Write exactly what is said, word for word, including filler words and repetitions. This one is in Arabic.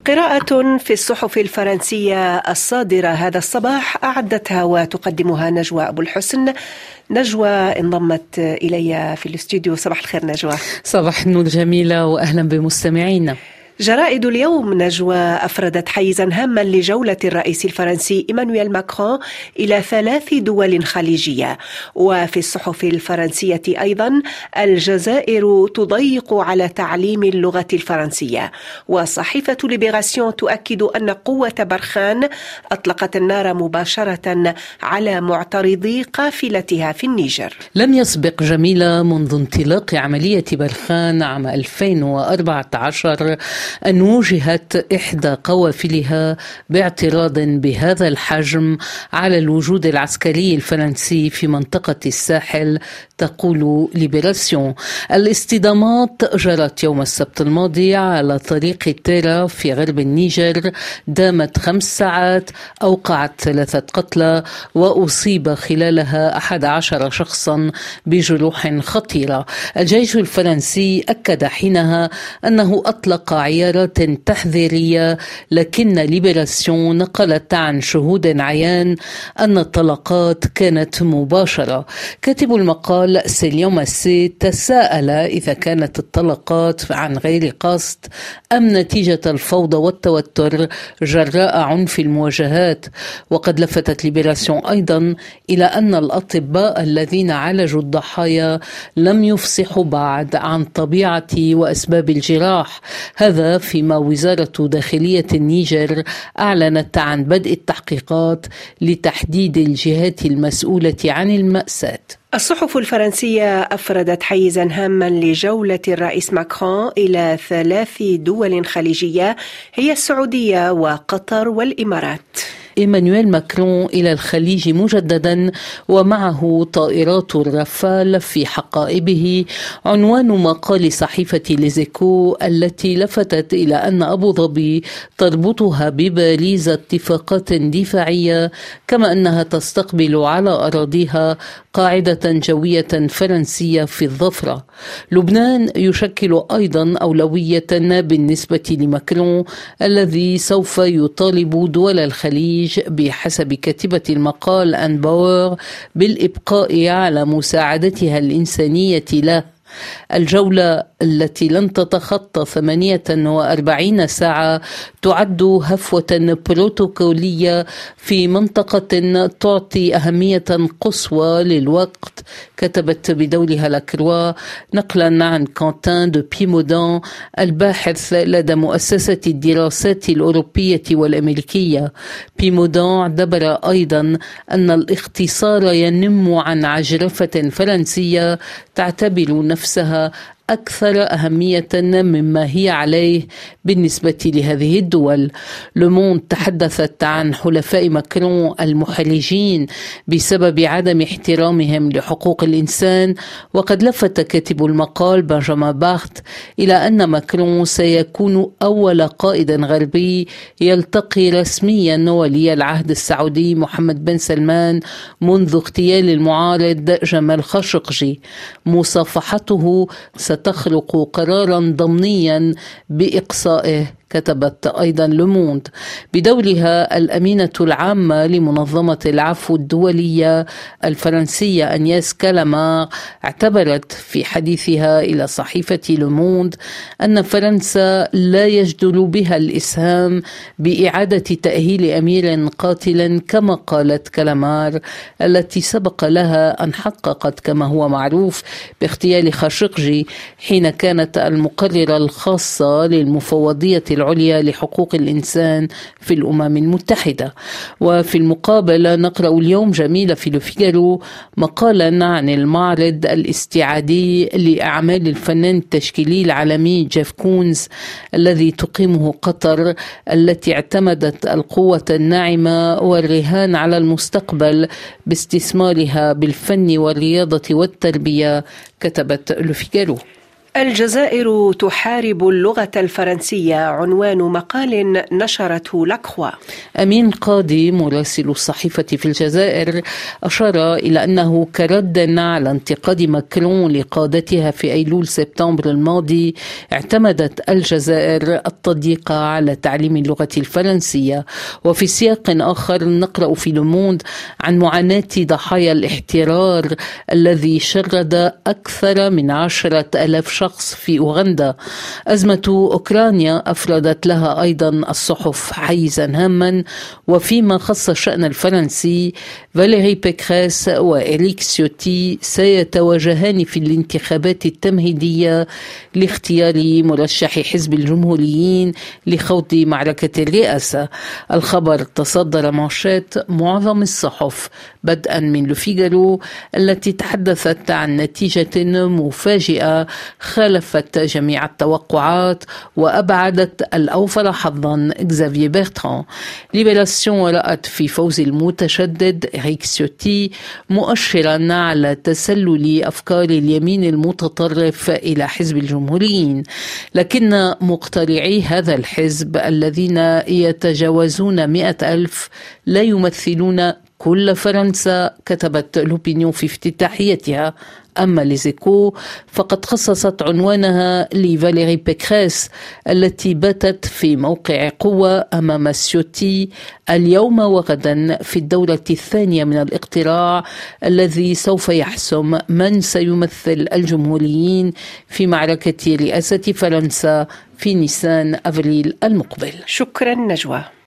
قراءة في الصحف الفرنسية الصادرة هذا الصباح أعدتها وتقدمها نجوى أبو الحسن. نجوى انضمت إلي في الاستوديو. صباح الخير نجوى. صباح النور جميلة وأهلا بمستمعينا. جرائد اليوم نجوى أفردت حيزا هاما لجولة الرئيس الفرنسي إيمانويل ماكرون إلى ثلاث دول خليجية. وفي الصحف الفرنسية أيضا الجزائر تضيق على تعليم اللغة الفرنسية، وصحيفة ليبراسيون تؤكد أن قوة برخان أطلقت النار مباشرة على معترضي قافلتها في النيجر. لم يسبق جميلة منذ انطلاق عملية برخان عام ألفين وأربعة عشر أن وجهت إحدى قوافلها باعتراض بهذا الحجم على الوجود العسكري الفرنسي في منطقة الساحل، تقول ليبراسيون. الاصطدامات جرت يوم السبت الماضي على طريق تيرا في غرب النيجر، دامت خمس ساعات، أوقعت ثلاثة قتلى وأصيب خلالها أحد عشر شخصا بجروح خطيرة. الجيش الفرنسي أكد حينها أنه أطلق عيارات تحذيرية، لكن ليبراسيون نقلت عن شهود عيان أن الطلقات كانت مباشرة. كاتب المقال سيليون ماسي تساءل إذا كانت الطلقات عن غير قصد أم نتيجة الفوضى والتوتر جراء عنف المواجهات. وقد لفتت ليبراسيون أيضا إلى أن الأطباء الذين عالجوا الضحايا لم يفصحوا بعد عن طبيعة وأسباب الجراح، هذا فيما وزارة داخلية النيجر أعلنت عن بدء التحقيقات لتحديد الجهات المسؤولة عن المأساة. الصحف الفرنسية أفردت حيزا هاما لجولة الرئيس ماكرون إلى ثلاث دول خليجية هي السعودية وقطر والإمارات. إيمانويل ماكرون إلى الخليج مجددا ومعه طائرات الرافال في حقائبه، عنوان مقال صحيفة ليزيكو التي لفتت إلى أن أبو ظبي تربطها بباريس اتفاقات دفاعية، كما أنها تستقبل على أراضيها قاعدة جوية فرنسية في الظفرة. لبنان يشكل أيضا أولوية بالنسبة لماكرون الذي سوف يطالب دول الخليج بحسب كاتبة المقال أن باور بالإبقاء على مساعدتها الإنسانية له. الجولة التي لن تتخطى ثمانية وأربعين ساعة تعد هفوة بروتوكولية في منطقة تعطي أهمية قصوى للوقت، كتبت بدولها لاكروا نقلا عن كونتان دو بيمودان الباحث لدى مؤسسة الدراسات الأوروبية والأمريكية. بيمودان اعتبر أيضا أن الاختصار ينم عن عجرفة فرنسية تعتبر نفسها أكثر أهمية مما هي عليه بالنسبة لهذه الدول. لوموند تحدثت عن حلفاء ماكرون المحرجين بسبب عدم احترامهم لحقوق الإنسان، وقد لفت كاتب المقال بنجامين بارت إلى أن ماكرون سيكون أول قائد غربي يلتقي رسميا ولي العهد السعودي محمد بن سلمان منذ اغتيال المعارض جمال خاشقجي. مصافحته تخلق قرارا ضمنيا بإقصائه، كتبت أيضا لوموند. بدورها الأمينة العامة لمنظمة العفو الدولية الفرنسية أنياس كالامار اعتبرت في حديثها إلى صحيفة لوموند أن فرنسا لا يجدر بها الإسهام بإعادة تأهيل أمير قاتل، كما قالت كالامار التي سبق لها أن حققت كما هو معروف باغتيال خاشقجي حين كانت المقررة الخاصة للمفوضية العليا لحقوق الإنسان في الأمم المتحدة. وفي المقابل نقرأ اليوم جميلة في لوفيغارو مقالا عن المعرض الاستعادي لأعمال الفنان التشكيلي العالمي جيف كونز الذي تقيمه قطر، التي اعتمدت القوة الناعمة والرهان على المستقبل باستثمارها بالفن والرياضة والتربية، كتبت لوفيغارو. الجزائر تحارب اللغة الفرنسية، عنوان مقال نشرته لاكخوا. أمين قاضي مراسل الصحيفة في الجزائر أشار إلى أنه كرد على انتقاد ماكرون لقادتها في أيلول سبتمبر الماضي اعتمدت الجزائر التضييق على تعليم اللغة الفرنسية. وفي سياق آخر نقرأ في لوموند عن معاناة ضحايا الاحترار الذي شرد أكثر من عشرة ألاف شخص في أوغندا. أزمة أوكرانيا أفردت لها أيضا الصحف حيزا هاما، وفيما خص الشأن الفرنسي فاليري بيكريس وإريك سيوتي سيتواجهان في الانتخابات التمهيدية لاختيار مرشح حزب الجمهوريين لخوض معركة الرئاسة. الخبر تصدر مانشات معظم الصحف بدءا من لوفيغارو التي تحدثت عن نتيجة مفاجئة خالفت جميع التوقعات وأبعدت الأوفر حظا إكزافييه بيرتران. ليبراسيون رأت في فوز المتشدد إريك سيوتي مؤشرا على تسلل أفكار اليمين المتطرف إلى حزب الجمهوريين، لكن مقترعي هذا الحزب الذين يتجاوزون مئة ألف لا يمثلون كل فرنسا، كتبت لوبينيون في افتتاحيتها. أما ليزيكو فقد خصصت عنوانها لفاليري بيكريس التي باتت في موقع قوة أمام سيوتي اليوم وغدا في الدورة الثانية من الاقتراع الذي سوف يحسم من سيمثل الجمهوريين في معركة رئاسة فرنسا في نيسان أفريل المقبل. شكرا نجوى.